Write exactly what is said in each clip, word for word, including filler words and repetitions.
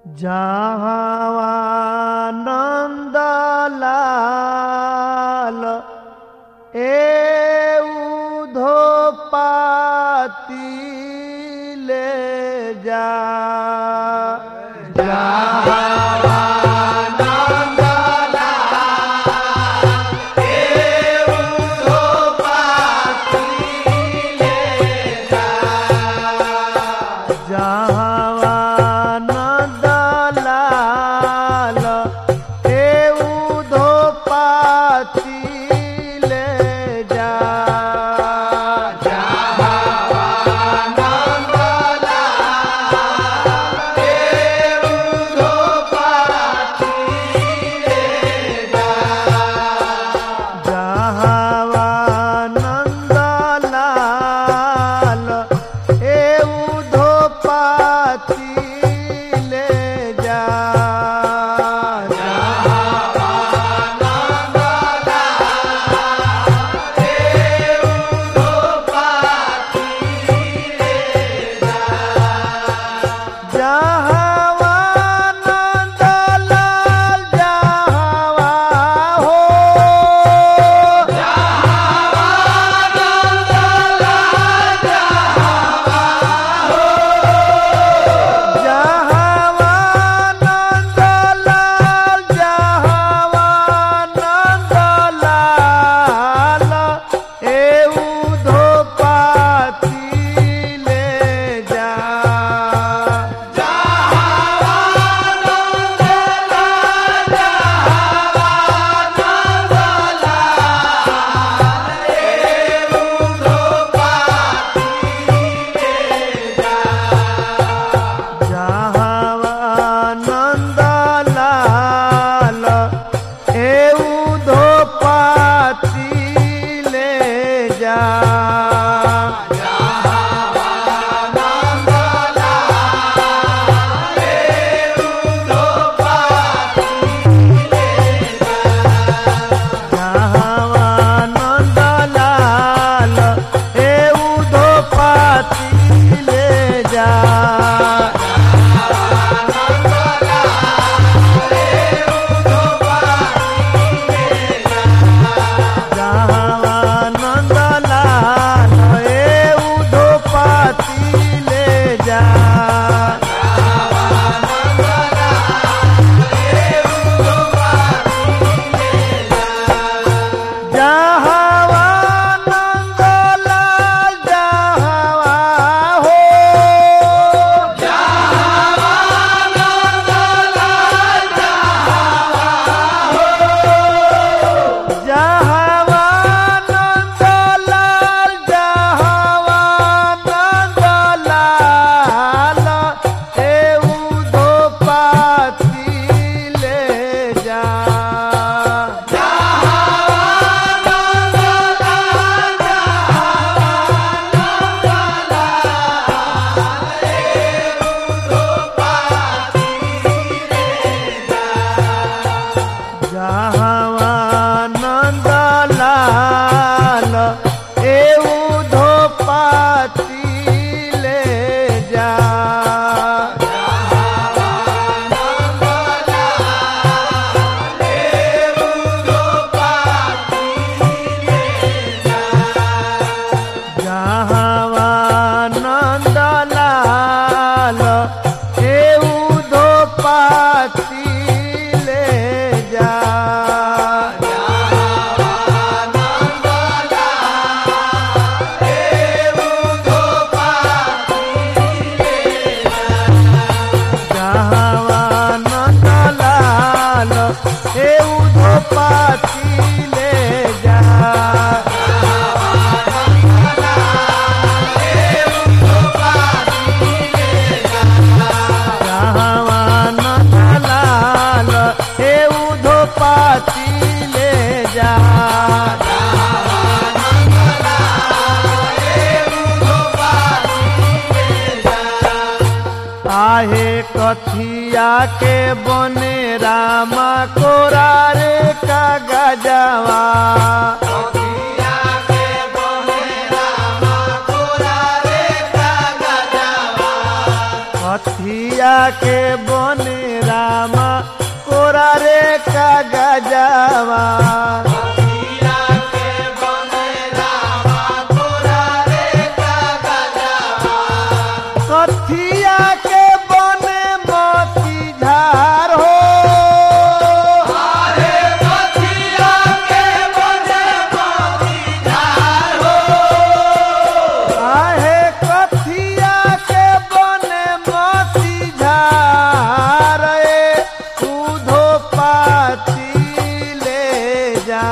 जहावानंदलाल एउधोपाती ले जा आहे कथिया के बने रामा कोरा रे का गजवा कथिया के बने रामा कोरा रे का गजवा कथिया के बने गजवा कथिया के बने मोती झार हो आहे कथिया के बने मोती झार ए दूधो पाती ले जा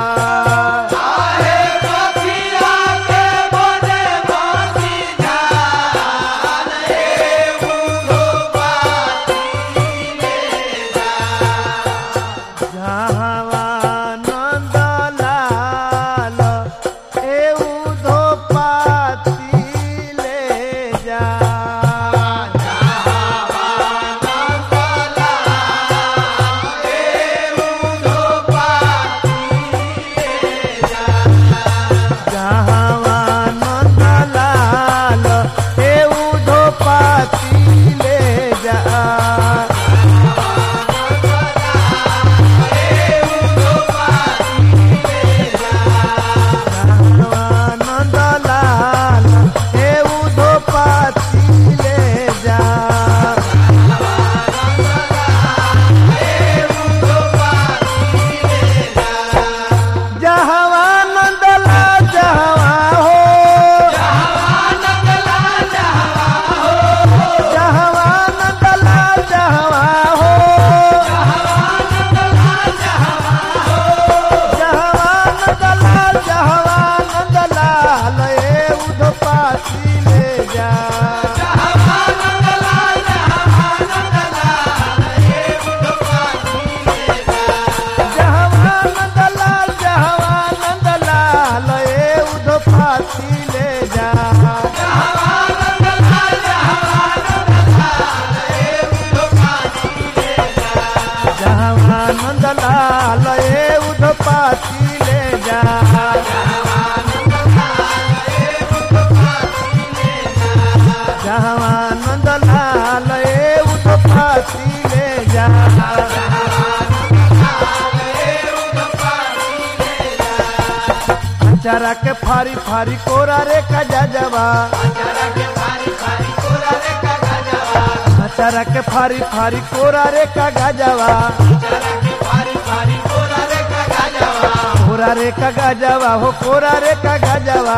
नंदलाल ए उधपाती ले जा जहाँ नंदलाल ए उधपाती ले जा अचारा के फारी फारी कोरा रे का जवा अचारा के फारी फारी कोरा रे का गजवा कोरा रे का गजवा हो कोरा रे का गजवा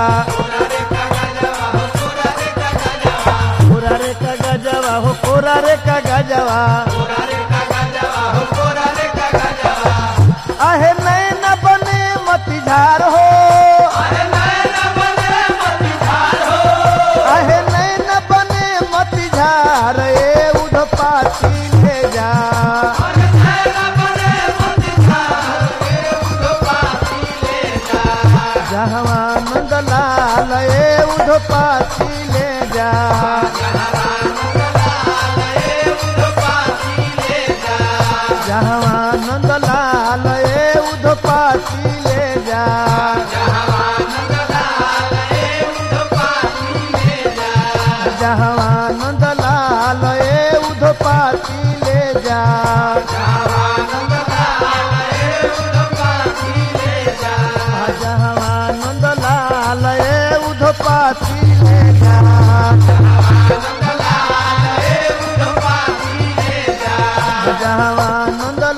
कोरा रे का गजवा हो कोरा रे का गजवा आहे नैन बने मती झार हो आहे नैन बने मती झार ए उधपाती ले जा जहाँ नंदलाल ए उधपाती ले जा जहाँ नंदलाल ए उधपाती ले जा जहाँ नंदलाल ए उधपाती ले जा जहाँ नंदलाल ए उधपाती ले जा जहाँ नंद